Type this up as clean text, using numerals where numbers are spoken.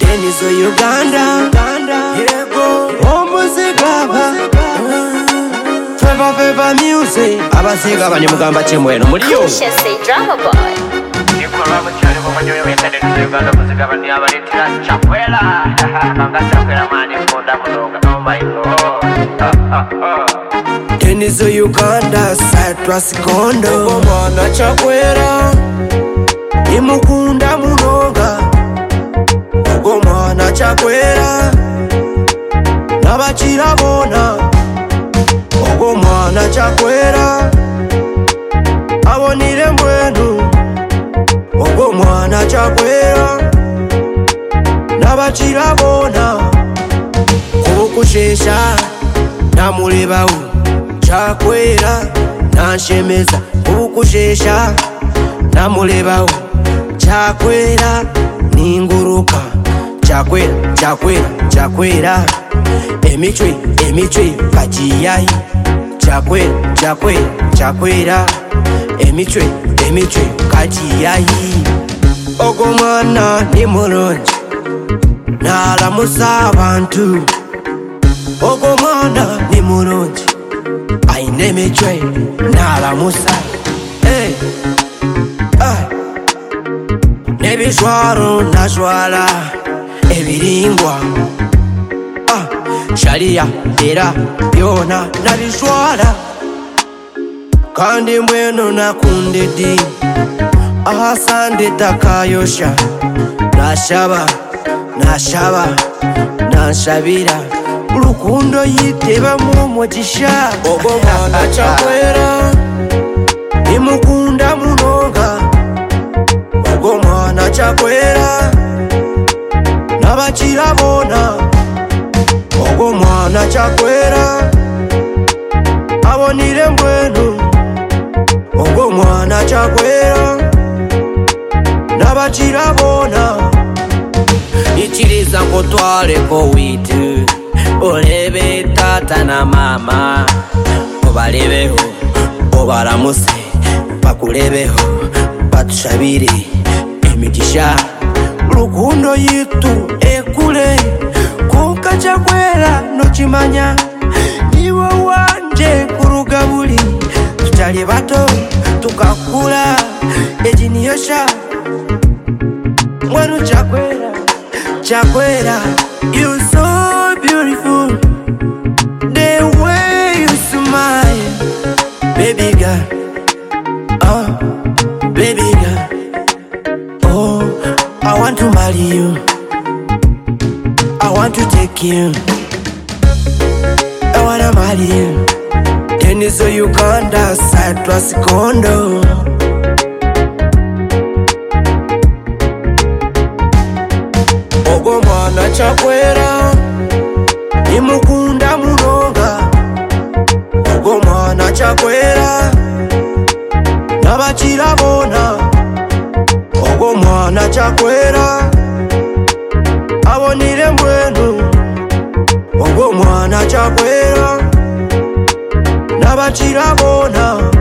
Denizo Uganda, Yego, Omuzigaba, Feva music. Abasiga banye mugamba chemweno muliyo. Conscious say drama boy. Nikora mucyari mu banyo y'Uganda Uganda muzigaba ni abaretira chakwela. Kanga chakwela mani konda munoga. Oh my god. Denizo Uganda, Citrus Kondo, Mwana chakwera, Imukunda munoga. Ogo mwana chakwera, Nabachirabona. Ogo mwana chakwera, abonire mbwenu. Ogo mwana chakwera, Nabachirabona. Kubukushesha, namulebawo. Chakwera, nanshemeza. Kubukushesha, namulebawo. Chakwera, ninguruka. Chakwera, emichwe, kajiyayi. Chakwera, emichwe, kajiyayi. Ogo mwana ni mulungi, nalamusa abantu. Ogo mwana ni mulungi, ayina emichwe, nalamusa. Nebishwaro nashwala ebiringwa, sharia era byona nabishwala. Kandi mbwenu nakunde dini, ahasande takayosha. Nashabira urukundo yiteba mu mugisha. Ogo mwana chakwera, imukunda munoga. Ogo mwana chakwera, nabachirabona. Ogo mwana chakwera, abonire mbwenu. Ogo mwana chakwera, nabachirabona. Ichiriza nkotwaleko witu, olebe tata na mama. Obalebeho, obalamuse, bakulebeho, batushabire emigisha. Rukundo yitu ekule, kuka chakwera nochimanya. Iwe wanje kurugabuli, tutali bato tukakula ejiniyosha. Mwanu Chakwera, you so beautiful. The way you smile, baby girl, baby girl. Oh, I want to marry you, I want to take you, I wanna marry you. Denizo Uganda, Citrus Kondo. Ogo mwana chakwera, imukunda munoga. Ogo mwana chakwera, nabachirabona. Ogo mwana chakwera, abonire mbwenu. Ogo mwana chakwera, nabachirabona.